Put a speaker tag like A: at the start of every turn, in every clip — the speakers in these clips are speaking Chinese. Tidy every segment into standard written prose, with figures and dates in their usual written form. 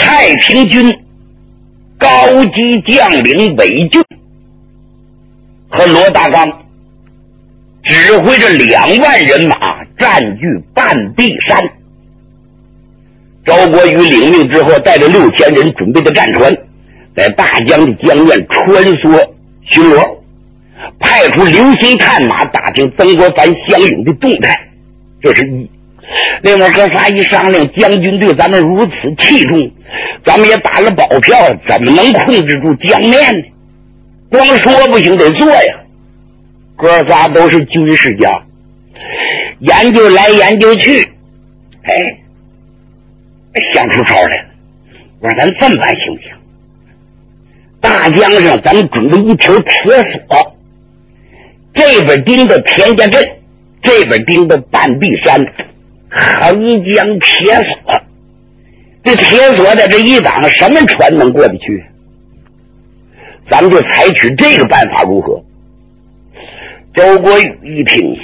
A: 太平军高级将领韦俊和罗大刚指挥着2万人马占据半壁山。周国瑜领命之后，带着6000人准备的战船在大江的江面穿梭巡逻，派出流星探马打听曾国藩相拥的动态，这是一。另外哥仨一商量，将军对咱们如此器重，咱们也打了保票，怎么能控制住江面呢？光说不行，得做呀。哥仨都是军事家，研究来研究去，想出招来了。我说咱这么办行不行？大江上咱们准备一条铁索，这边盯着田家镇，这边盯着半壁山，横江铁索。这铁索在这一挡，什么船能过得去？咱们就采取这个办法如何？周国瑜一听，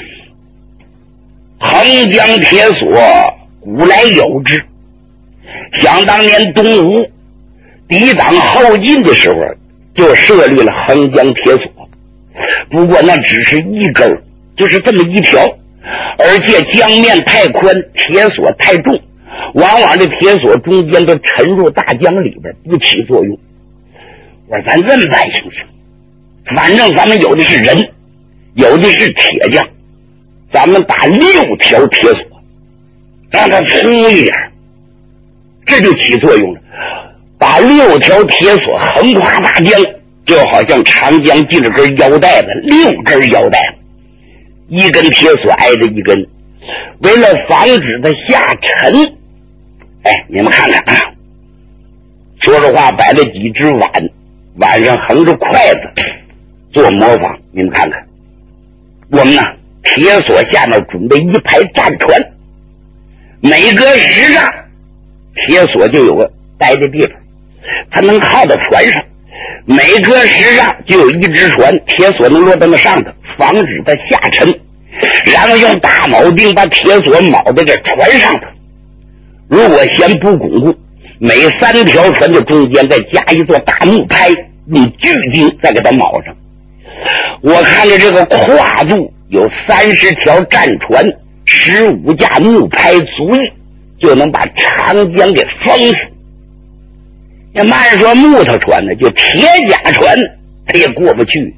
A: 横江铁索古来有之，想当年东吴抵挡后晋的时候就设立了横江铁索，不过那只是一根，就是这么一条，而且江面太宽，铁索太重，往往这铁索中间都沉入大江里边，不起作用。我说咱这么办行不行？反正咱们有的是人，有的是铁匠，咱们打6条铁索，让它粗一点，这就起作用了。把6条铁索横跨大江，就好像长江系着根腰带子，6根腰带子，一根铁索挨着一根，为了防止它下沉，你们看看啊，说着话摆了几只碗上横着筷子做模仿。你们看看，我们呢铁索下面准备一排战船，每隔10丈铁索就有个待的地方，它能靠到船上，每隔10丈就有一只船，铁索能落到那上头，防止它下沉，然后用大铆钉把铁索铆在这船上头。如果嫌不巩固，每3条船的中间再加一座大木拍，用巨钉再给它铆上。我看着这个跨度有30条战船，15架木拍足以就能把长江给封死。要慢说木头船呢，就铁甲船它也过不去。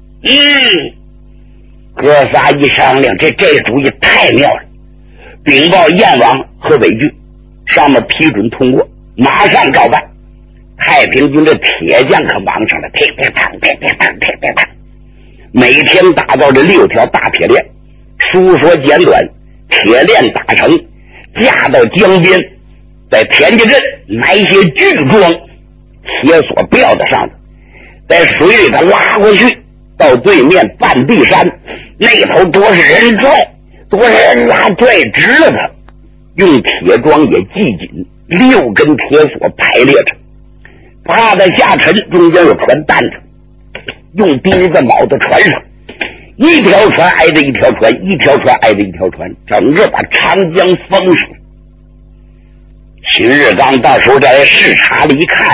A: 哥仨一商量，这主意太妙了，禀报燕王和韦俊，上面批准通过，马上照办。太平军的铁匠可忙上了，噼噼啪噼噼啪噼噼啪，每天打造这6条大铁链，书说简短，铁链打成，架到江边，在田家镇埋些巨桩，铁索吊在上头，在水里头拉过去，到对面半壁山那头多是人拽，多是人拉，拽直了它，用铁桩也系紧，6根铁索排列着，怕它下沉，中间有船担着，用钉子铆在船上，一条船挨着一条船，一条船挨着一条船，整个把长江封死。秦日刚到时候再来视察了一看，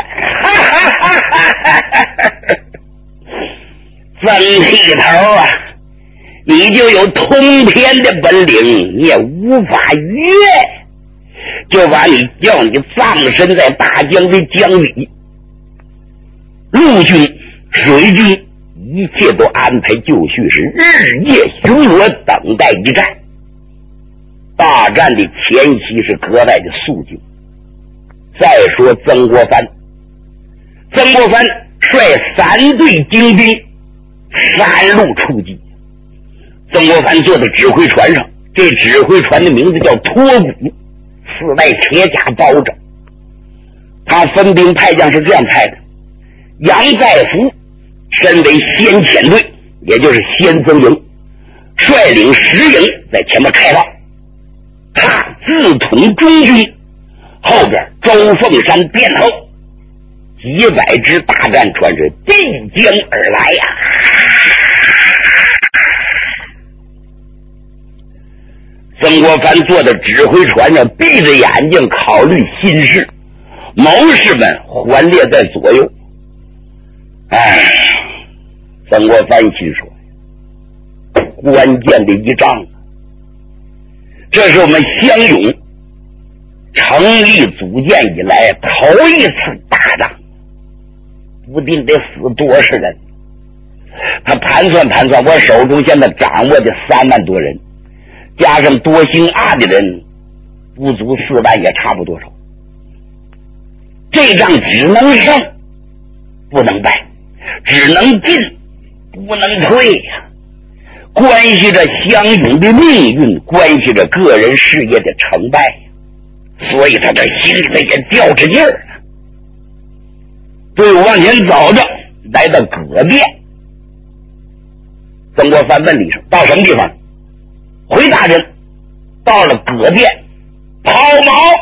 A: 曾剃头啊，你就有通天的本领，你也无法逾越，就把叫你葬身在大江的江里，陆军水军一切都安排就绪，是日夜巡逻，等待一战。大战的前夕是格外的肃静。再说曾国藩率3队精兵3路出击。曾国藩坐在指挥船上，这指挥船的名字叫托鼓，4带铁甲包着。他分兵派将是这样派的：杨再福身为先遣队，也就是先锋营，率领10营在前面开道，他自统中军，后边周凤山殿后，几百只大战船是必将而来呀！曾国藩坐在指挥船上，闭着眼睛考虑心事， 谋士们环列在左右。曾国藩心说，关键的一仗，这是我们湘勇成立组建以来头一次大仗，不定得死多少人。他盘算，我手中现在掌握的3万多人，加上多姓阿的人，不足4万也差不多少。这仗只能胜不能败，只能进不能退呀，关系着湘勇的命运，关系着个人事业的成败，所以他这心里头也较着劲儿呢。队伍往前走着，来到葛店。曾国藩问了一声：“到什么地方？”回大人：“到了葛店，抛锚。”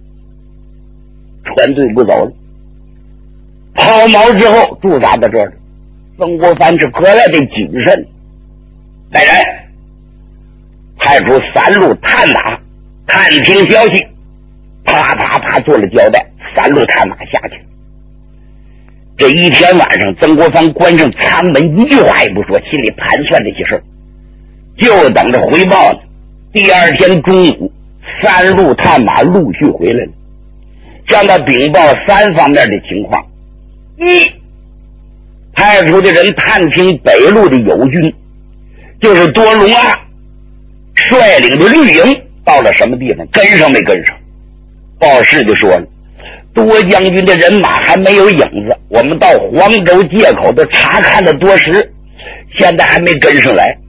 A: 全队不走了。抛锚之后驻扎在这儿。曾国藩是格外的谨慎。来人，派出3路探马探听消息，啪啪啪做了交代。3路探马下去。这一天晚上，曾国藩关上舱门，一句话也不说，心里盘算这些事儿，就等着回报呢。第二天中午，3路探马陆续回来了，向他禀报3方面的情况。一，派出的人探听北路的友军，就是多隆阿率领的绿营到了什么地方，跟上没跟上。报事就说了，多将军的人马还没有影子，我们到黄州界口都查看了多时，现在还没跟上来。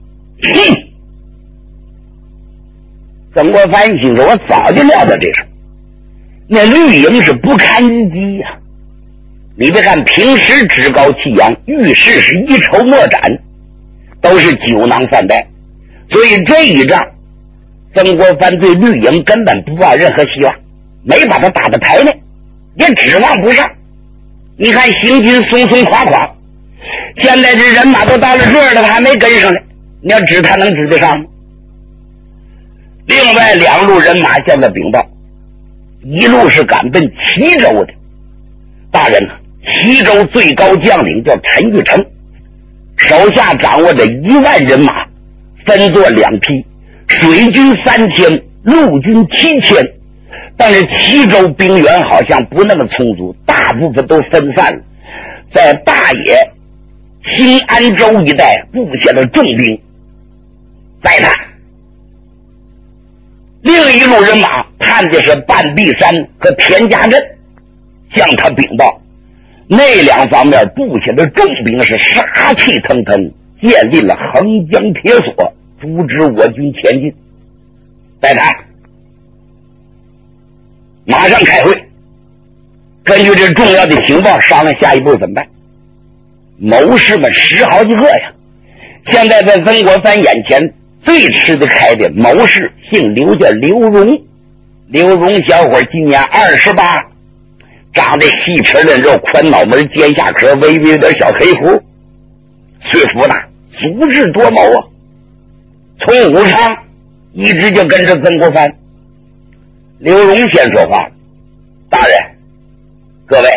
A: 曾国藩心说，我早就料到这事，那绿营是不堪一击呀。你别看平时趾高气扬，遇事是一筹莫展，都是酒囊饭袋，所以这一仗曾国藩对绿营根本不抱任何希望，没把他打到台内，也指望不上。你看行军松松垮垮，现在这人马都到了这儿了，他还没跟上来，你要指他能指得上吗？另外2路人马向他禀报，一路是赶奔齐州的。大人啊，齐州最高将领叫陈玉成，手下掌握着1万人马，分作2批，水军3000，陆军7000。但是齐州兵员好像不那么充足，大部分都分散了，在大野、新安州一带布下了重兵。再看另一路人马探的是半壁山和田家镇，向他禀报，那2方面布下的重兵是杀气腾腾，建立了横江铁索，阻止我军前进。再看马上开会，根据这重要的情报商量下一步怎么办。谋士们10好几个呀，现在在曾国藩眼前最吃得开的谋士姓刘，叫刘荣。刘荣小伙今年28，长得细皮嫩肉，宽脑门，尖下壳，微微有点小黑胡，岁数大，足智多谋啊。从武昌一直就跟着曾国藩。刘荣先说话了：“大人，各位，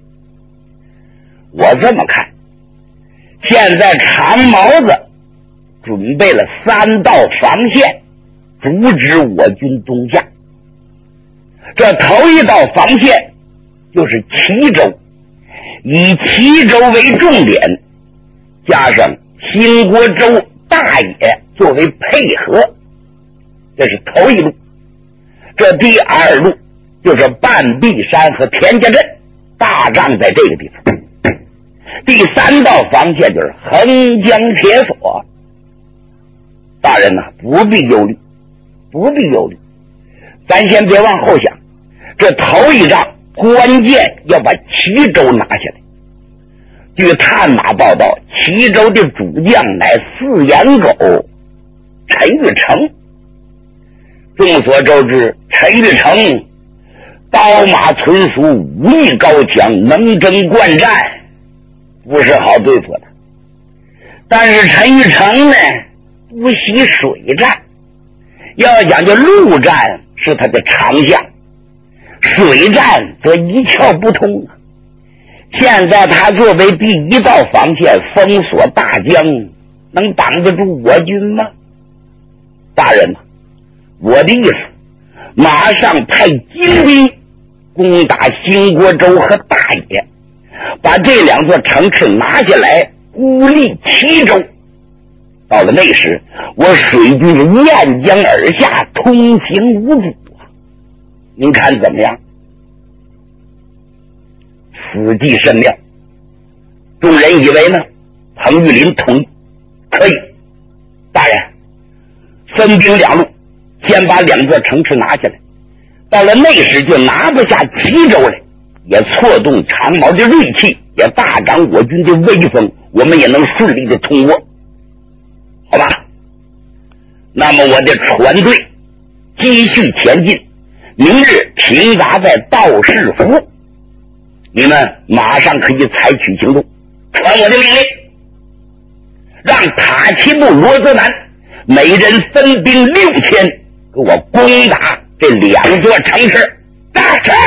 A: 我这么看，现在长毛子准备了3道防线，阻止我军东下。这头一道防线就是齐州，以齐州为重点，加上兴国州、大野作为配合，这是头一路。这第2路就是半壁山和田家镇，大仗在这个地方。第3道防线就是横江铁索。大人呐，不必忧虑，不必忧虑，咱先别往后想，这头一仗关键要把齐州拿下来。据探马报道，齐州的主将乃4眼狗陈玉成。众所周知，陈玉成刀马纯熟，武艺高强，能征惯战，不是好对付的。但是陈玉成呢，不习水战，要讲究陆战是他的长项，水水战则一窍不通啊！现在他作为第一道防线，封锁大江，能挡得住我军吗？大人呐，我的意思，马上派精兵攻打兴国州和大冶，把这两座城池拿下来，孤立齐州。到了那时，我水军沿江而下，通行无阻啊！您看怎么样？此计甚妙。众人以为呢，彭玉麟同意，可以。大人，分兵两路，先把两座城池拿下来，到了那时就拿不下齐州来，也挫动长毛的锐气，也大涨我军的威风，我们也能顺利的通过，好吧？那么我的船队继续前进，明日停扎在道士府，你们马上可以采取行动，传我的命令，让塔奇部、罗泽南每人分兵6000，给我攻打这两座城市。打城！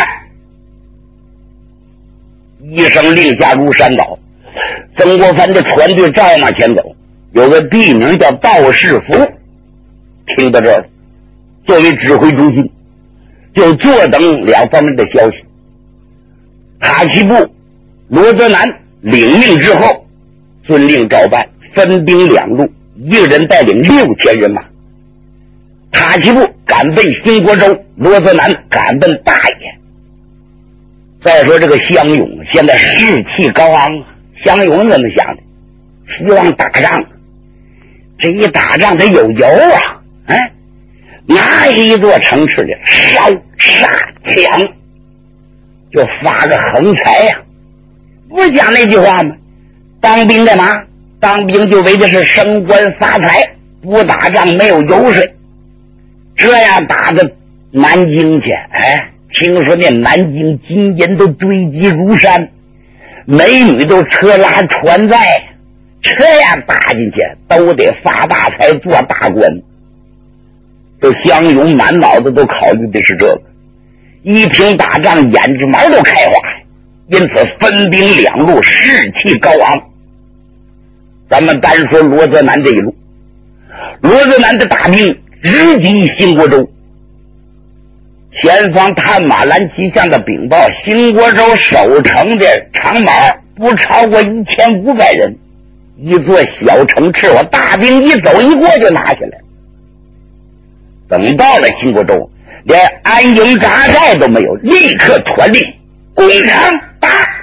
A: 一声令下如山倒，曾国藩的船队照往前走，有个地名叫道士府，听到这儿了，作为指挥中心，就坐等两方面的消息。塔奇部、罗泽南领命之后，遵令照办，分兵两路，一个人带领6000人马。塔奇部赶奔兴国州，罗泽南赶奔大冶。再说这个湘勇现在士气高昂啊，湘勇怎么想的？希望打仗，这一打仗得有油啊！拿一座城市的烧杀抢，就发个横财呀！不是讲那句话吗？当兵干嘛？当兵就为的是升官发财，不打仗没有油水。这样打的南京去，听说那南京金银都堆积如山，美女都车拉船载，这样打进去都得发大财做大官。这湘勇满脑子都考虑的是这个，一听打仗眼睛毛都开花，因此分兵两路，士气高昂。咱们单说罗泽南这一路，罗泽南的大兵直击兴国州，前方探马蓝旗下的禀报，兴国州守城的长毛不超过1500人，一座小城池，我大兵一走一过就拿下来。等到了兴国州，连安营扎寨都没有，立刻传令攻城打！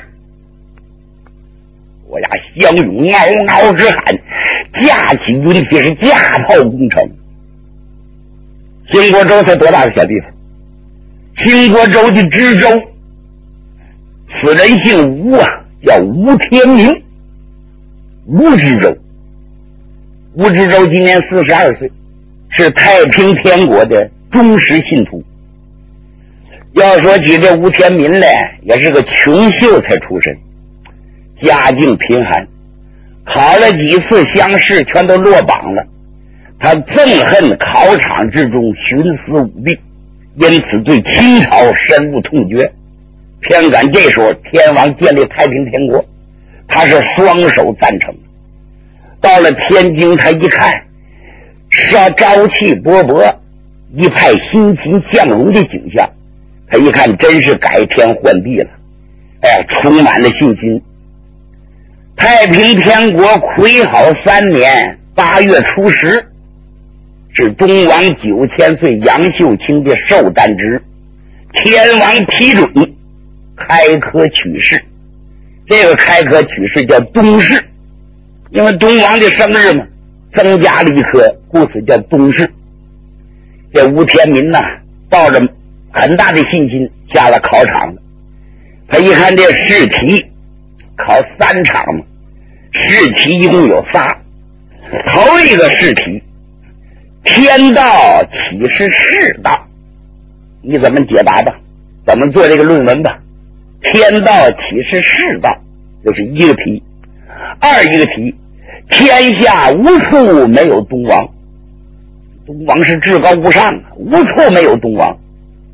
A: 我家湘勇嗷嗷直喊，架起云梯是架炮攻城。兴国州才多大个小地方？兴国州的知州，此人姓吴啊，叫吴天明，吴知州。吴知州今年42岁，是太平天国的忠实信徒。要说起这吴天民来，也是个穷秀才出身，家境贫寒，考了几次乡试全都落榜了。他憎恨考场之中徇私舞弊，因此对清朝深恶痛绝。偏赶这时候天王建立太平天国，他是双手赞成。到了天津，他一看是朝气勃勃，一派欣欣向荣的景象，他一看真是改天换地了，充满了信心。太平天国癸好3年8月初10，是东王9000岁杨秀清的寿诞之日，天王批准开科取士。这个开科取士叫东士，因为东王的生日嘛，增加了一科，故此叫东士。这吴天民呐，抱着很大的信心下了考场了。他一看这试题，考3场嘛，试题一共有仨。头一个试题，天道岂是世道？你怎么解答吧？怎么做这个论文吧？天道岂是世道？这是一个题。二一个题，天下无处没有东王，东王是至高无上，无处没有东王。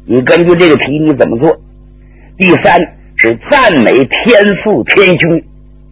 A: 你根据这个题你怎么做？第三是赞美天父天君，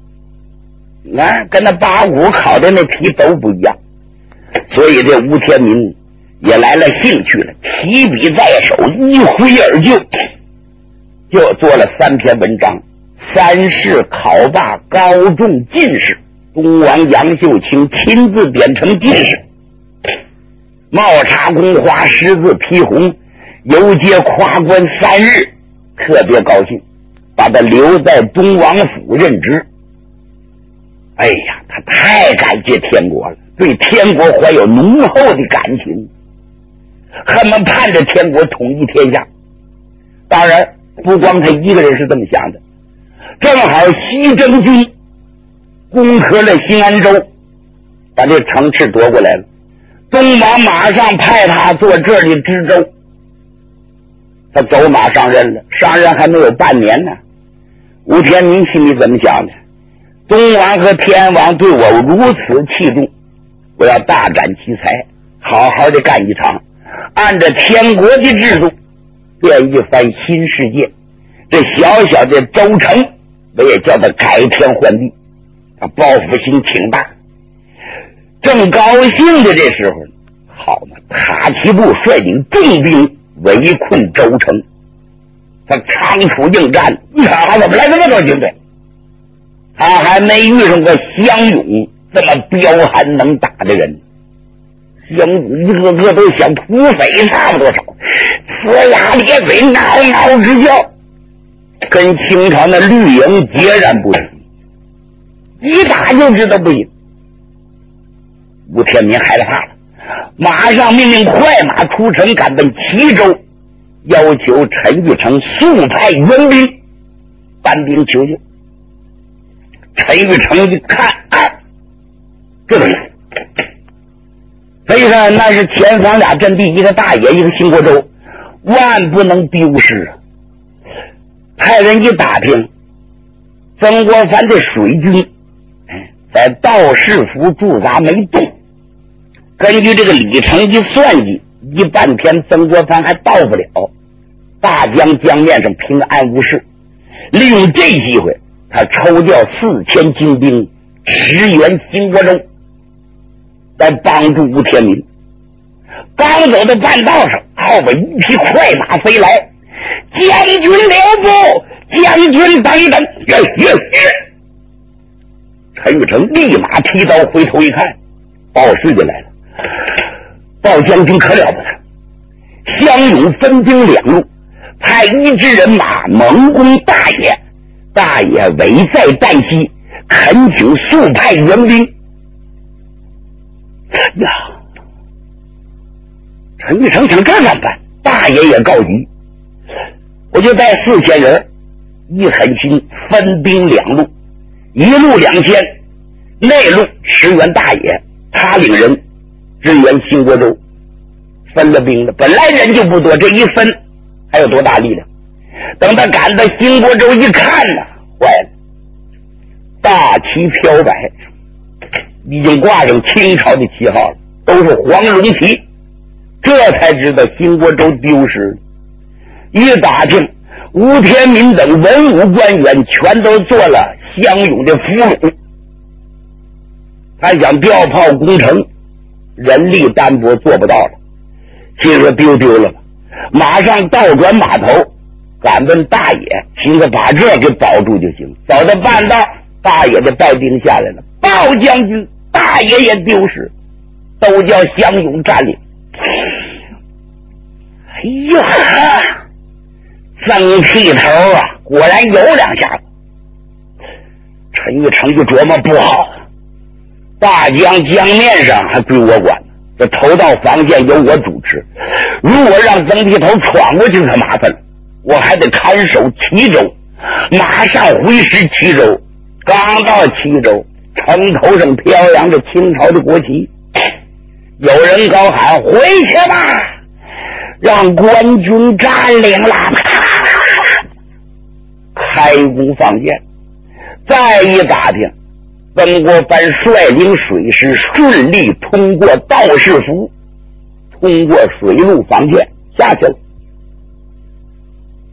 A: 跟那八股考的那题都不一样，所以这吴天民也来了兴趣了，提笔在手，一挥而就做了3篇文章。3试考罢高中进士，东王杨秀清亲自点成进士，帽插宫花，十字披红，游街夸官3日，特别高兴，把他留在东王府任职。哎呀，他太感谢天国了，对天国怀有浓厚的感情，恨不盼着天国统一天下。当然不光他一个人是这么想的，正好西征军攻克了新安州，把这城池夺过来了，东王马上派他做这里知州。他走马上任了，上任还没有半年呢。吴天民心里怎么想的？东王和天王对我如此器重，我要大展奇才，好好的干一场，按照天国的制度变一番新世界。这小小的州城我也叫他改天换地，他报复心挺大。正高兴的这时候，好嘛，塔奇布率领重兵围困州城，他仓促应战，一看怎么来这么多军队，他还没遇上过湘勇这么彪悍能打的人。湘勇一个个都像土匪差不多少，呲牙咧嘴，嗷嗷直叫，跟清朝的绿营截然不同，一打就知道不行。吴天民害怕了，马上命令快马出城，赶奔齐州，要求陈玉成速派援兵搬兵求救。陈玉成一看，这个所以说那是前方俩阵地，一个大野，一个兴国州，万不能丢失啊！派人一打听，曾国藩的水军在道士府驻扎没动。根据这个里程一算计，一半天曾国藩还到不了，大江江面上平安无事。利用这机会，他抽调4000精兵驰援兴国州，来帮助吴天民。刚走到半道上，后边一匹快马飞来，将军留步，将军等等！陈玉成立马提刀回头一看，鲍氏就来了。鲍将军可了不得，湘勇分兵2路，派一支人马猛攻大野，大野危在旦夕，恳请速派援兵。呀，陈玉成想这怎么办？大野也告急，我就带4000人，一狠心分兵2路，一路2000，内路驰援大野，他领人支援兴国州。分了兵了，本来人就不多，这一分还有多大力量？等他赶到兴国州一看呢，坏了，大旗飘摆，已经挂上清朝的旗号了，都是黄龙旗。这才知道兴国州丢失了。一打听，吴天民等文武官员全都做了湘勇的俘虏，他想调炮攻城，人力单薄，做不到了。心说丢了吧，马上倒转马头赶奔大野，寻思把这给保住就行。走到半道，大野的败兵下来了，鲍将军大野也丢失，都叫湘勇占领。哎呀，争气头啊，果然有2下子。陈玉成就琢磨不好，大江江面上还归我管，这头道防线由我主持，如果让曾剃头闯过去可麻烦了，我还得看守齐州，马上回师齐州。刚到齐州，城头上飘扬着清朝的国旗，有人高喊回去吧，让官军占领了，开弓放箭。再一打听，曾国藩率领水师顺利通过道士府，通过水路防线下去了。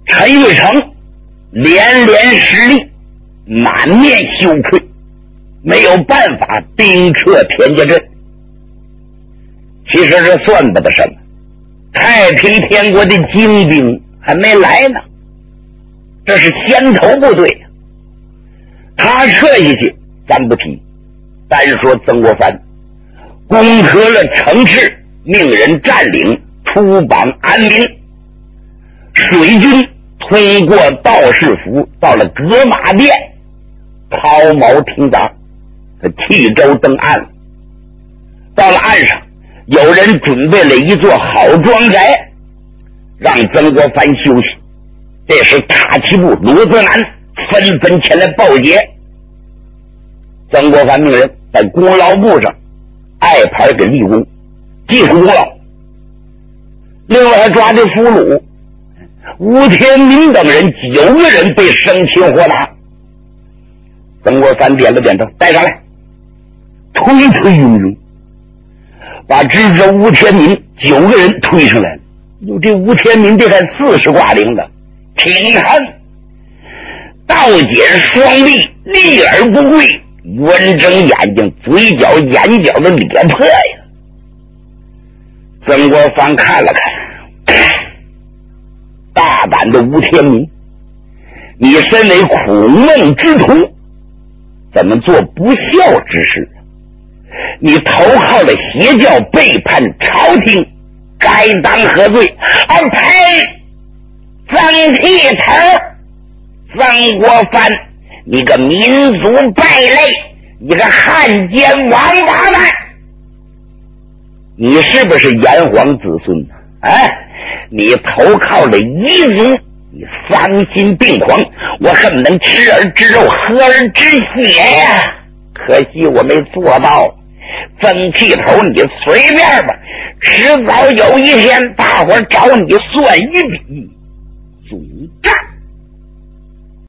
A: 陈玉成连连失利，满面羞愧，没有办法兵撤田家镇。其实这算不得什么，太平天国的精兵还没来呢，这是先头部队。他撤下去咱不提，单说曾国藩攻克了城池，命人占领，出榜安民。水军通过道士府到了葛马店，抛锚停闸，弃舟登岸。到了岸上，有人准备了一座好庄宅，让曾国藩休息。这时塔旗部罗泽南纷纷前来报捷。曾国藩命人在功劳簿上爱牌给立功，记上功劳。另外还抓的俘虏吴天民等人9个人被生擒活打。曾国藩点了点头，带上来，推推拥拥把知州吴天民9个人推上来了。有这吴天民这还40挂铃的，挺汉倒剪双臂，立而不跪，圆睁眼睛，嘴角眼角的咧破呀。曾国藩看了看，大胆的吴天民，你身为苦梦之徒，怎么做不孝之事？你投靠了邪教，背叛朝廷，该当何罪？呸！曾剃头，曾国藩，你个民族败类，你个汉奸王八蛋！你是不是炎黄子孙呢？你投靠了彝族，你丧心病狂，我恨不能吃而之肉，喝而之血呀！可惜我没做到。曾剃头你随便吧，迟早有一天大伙找你算一笔总账。